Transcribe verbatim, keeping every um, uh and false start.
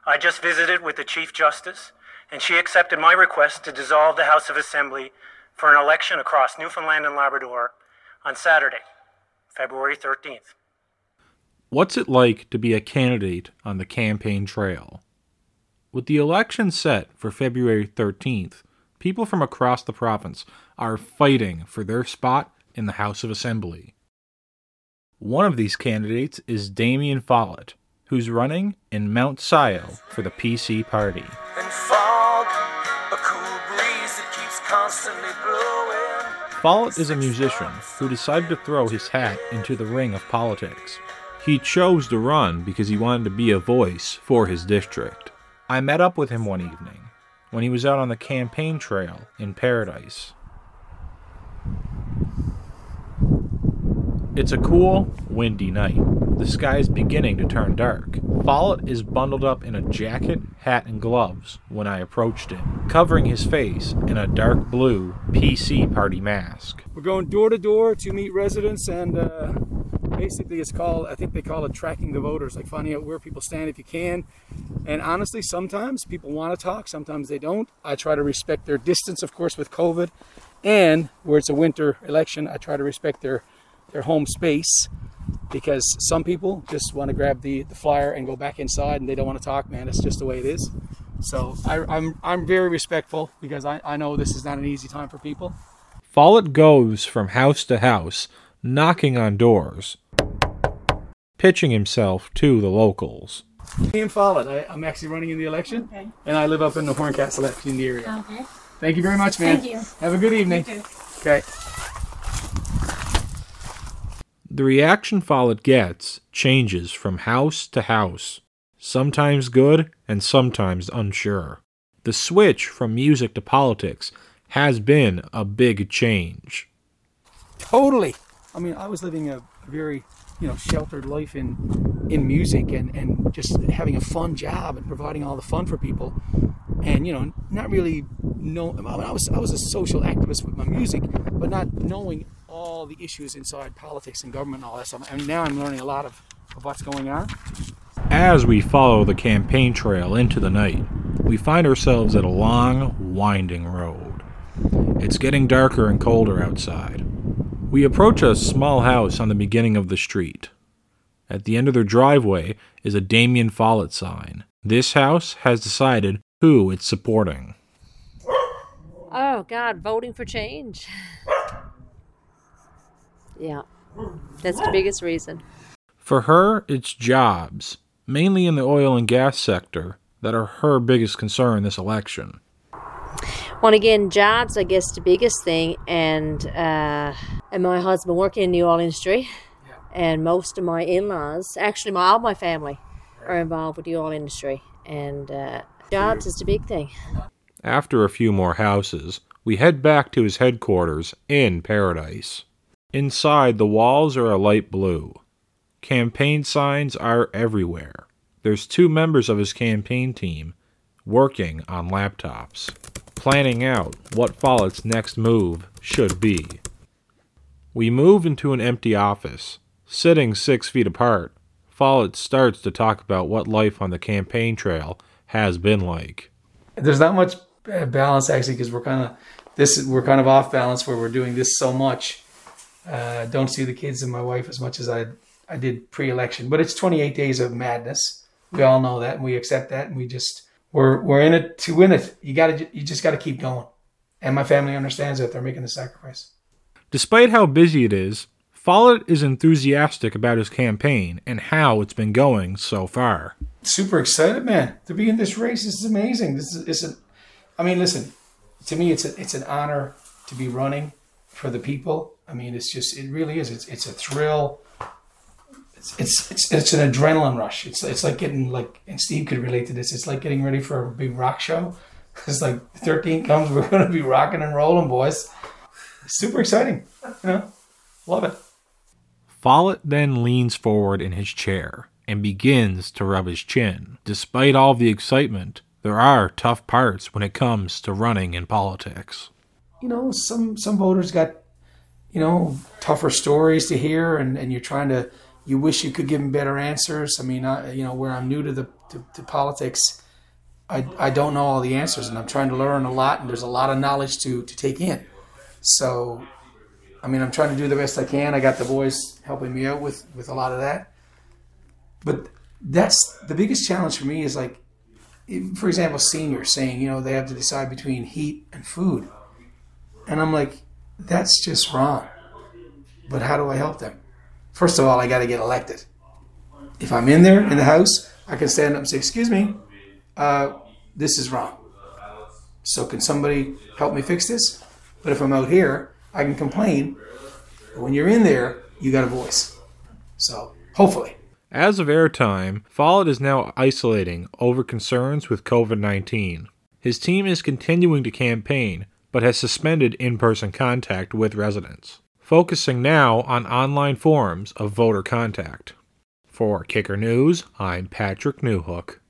I just visited with the Chief Justice, and she accepted my request to dissolve the House of Assembly for an election across Newfoundland and Labrador on Saturday, February thirteenth. What's it like to be a candidate on the campaign trail? With the election set for February thirteenth, people from across the province are fighting for their spot in the House of Assembly. One of these candidates is Damien Follett, who's running in Mount Scio for the P C party. And fog, a cool breeze that keeps constantly blowing. Follett is a musician who decided to throw his hat into the ring of politics. He chose to run because he wanted to be a voice for his district. I met up with him one evening when he was out on the campaign trail in Paradise. It's a cool, windy night. The sky is beginning to turn dark. Follett is bundled up in a jacket, hat, and gloves when I approached him, covering his face in a dark blue P C party mask. We're going door to door to meet residents, and uh, basically it's called, I think they call it tracking the voters, like finding out where people stand if you can. And honestly, sometimes people want to talk, sometimes they don't. I try to respect their distance, of course, with COVID. And where it's a winter election, I try to respect their their home space, because some people just want to grab the, the flyer and go back inside and they don't want to talk, man. It's just the way it is. So I, I'm I'm very respectful, because I, I know this is not an easy time for people. Follett goes from house to house, knocking on doors, pitching himself to the locals. Ian Follett, I, I'm actually running in the election, okay. And I live up in the Horncastle in the area. Okay. Thank you very much, man. Thank you. Have a good evening. You too. Okay. The reaction Follett gets changes from house to house, sometimes good and sometimes unsure. The switch from music to politics has been a big change. Totally. I mean, I was living a very, you know, sheltered life in in music and, and just having a fun job and providing all the fun for people. And, you know, not really know. I, mean, I was I was a social activist with my music, but not knowing all the issues inside politics and government and all that stuff. And now I'm learning a lot of, of what's going on. As we follow the campaign trail into the night, we find ourselves at a long, winding road. It's getting darker and colder outside. We approach a small house on the beginning of the street. At the end of their driveway is a Damien Follett sign. This house has decided who it's supporting. Oh, God, voting for change. Yeah, that's the biggest reason. For her, it's jobs, mainly in the oil and gas sector, that are her biggest concern this election. Well, again, jobs, I guess, the biggest thing, and uh, and my husband working in the oil industry, yeah. And most of my in-laws, actually, my all my family, are involved with the oil industry, and uh, jobs is the big thing. After a few more houses, we head back to his headquarters in Paradise. Inside, the walls are a light blue. Campaign signs are everywhere. There's two members of his campaign team working on laptops, planning out what Follett's next move should be. We move into an empty office. Sitting six feet apart, Follett starts to talk about what life on the campaign trail has been like. There's not much balance, actually, because we're kind of this we're kind of off balance where we're doing this so much. Uh, don't see the kids and my wife as much as I I did pre-election, but it's twenty-eight days of madness. We all know that, and we accept that, and we just we're we're in it to win it. You got to you just got to keep going, and my family understands that they're making the sacrifice. Despite how busy it is, Follett is enthusiastic about his campaign and how it's been going so far. Super excited, man, to be in this race. This is amazing. This is it's an, I mean, listen, to me, it's a, it's an honor to be running for the people. I mean, it's just, it really is. It's it's a thrill. It's it's it's, it's an adrenaline rush. It's it's like getting, like, and Steve could relate to this, it's like getting ready for a big rock show. It's like thirteen comes, we're going to be rocking and rolling, boys. It's super exciting. You know, love it. Follett then leans forward in his chair and begins to rub his chin. Despite all the excitement, there are tough parts when it comes to running in politics. You know, some some voters got, you know, tougher stories to hear, and, and you're trying to, you wish you could give them better answers. I mean, I, you know, where I'm new to the to, to politics, I, I don't know all the answers, and I'm trying to learn a lot, and there's a lot of knowledge to, to take in. So, I mean, I'm trying to do the best I can. I got the boys helping me out with, with a lot of that. But that's the biggest challenge for me is like, for example, seniors saying, you know, they have to decide between heat and food. And I'm like, that's just wrong. But how do I help them? First of all, I got to get elected. If I'm in there in the House, I can stand up and say, excuse me, uh, this is wrong. So can somebody help me fix this? But if I'm out here, I can complain. But when you're in there, you got a voice. So hopefully. As of airtime, Follett is now isolating over concerns with covid nineteen. His team is continuing to campaign, but has suspended in-person contact with residents, focusing now on online forums of voter contact. For Kicker News, I'm Patrick Newhook.